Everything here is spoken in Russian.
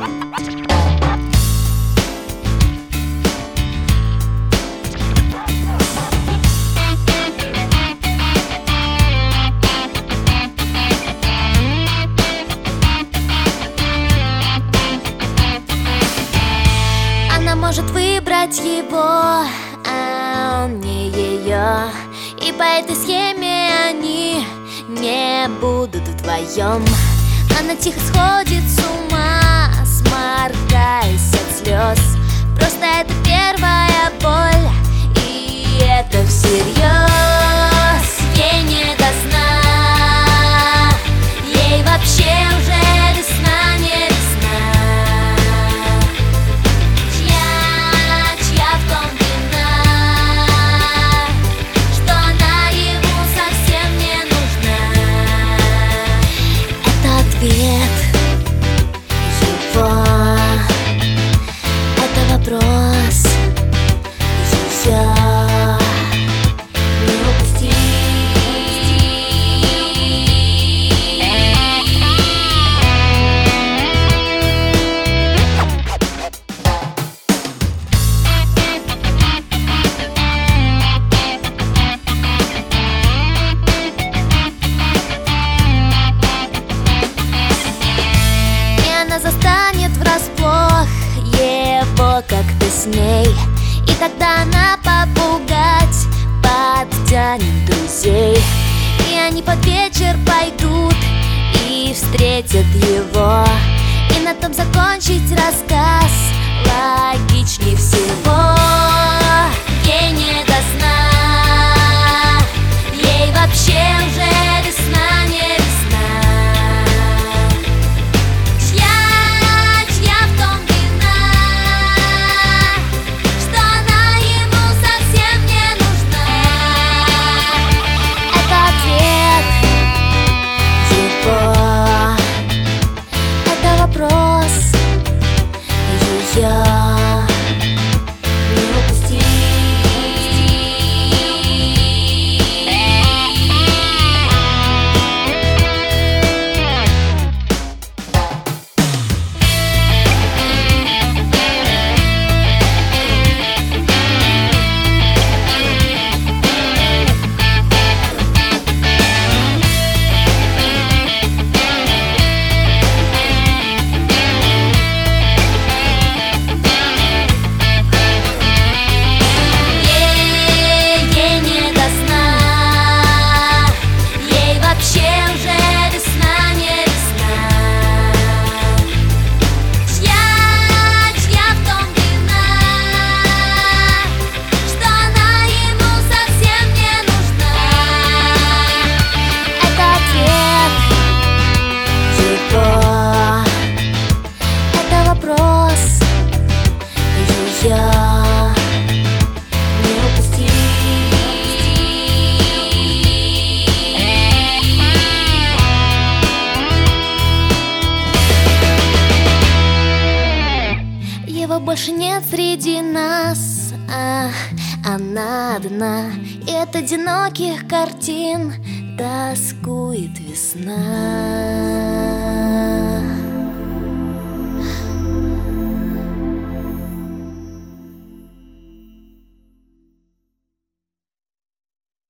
Она может выбрать его, а он не ее. И по этой схеме они не будут вдвоем. Она тихо сходит с ума, сморкаясь от слез. Просто это первая боль, и это всерьез. Ей не до сна, ей вообще уже весна, не весна. Чья в том вина, что она ему совсем не нужна? Это ответ его, это вопрос ее. Не упусти. И она застанет врасплох его, как ты с ней. И тогда она попугать подтянет друзей. И они под вечер пойдут и встретят его. И на том закончить рассказ логичней всего. Ей не до сна, ей вообще уже весна, не весна. Чья в том вина, что она ему совсем не нужна? Это ответ его, это вопрос ее. Не упусти. Ей не до сна, ей вообще уже весна, не весна. Чья в том вина, что она ему совсем не нужна? Это ответ его, это вопрос ее. Не упусти. Его больше нет среди нас, а она одна. И от одиноких картин тоскует весна.